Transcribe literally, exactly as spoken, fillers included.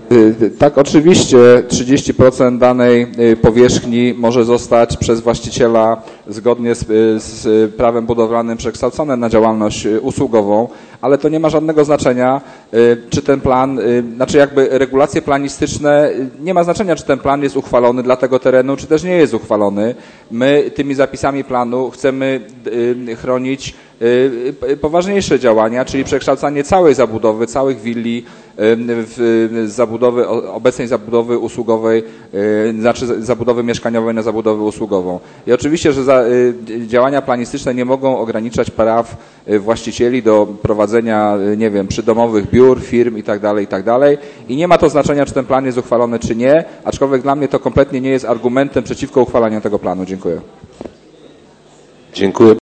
Tak, oczywiście trzydzieści procent danej powierzchni może zostać przez właściciela zgodnie z, z prawem budowlanym przekształcone na działalność usługową, ale to nie ma żadnego znaczenia, czy ten plan, znaczy jakby regulacje planistyczne, nie ma znaczenia, czy ten plan jest uchwalony dla tego terenu, czy też nie jest uchwalony. My tymi zapisami planu chcemy chronić poważniejsze działania, czyli przekształcanie całej zabudowy, całych willi w zabudowy, obecnej zabudowy usługowej, znaczy zabudowy mieszkaniowej na zabudowę usługową. I oczywiście, że za, działania planistyczne nie mogą ograniczać praw właścicieli do prowadzenia, nie wiem, przydomowych biur, firm i tak dalej, i tak dalej. I nie ma to znaczenia, czy ten plan jest uchwalony, czy nie, aczkolwiek dla mnie to kompletnie nie jest argumentem przeciwko uchwalaniu tego planu. Dziękuję. Dziękuję.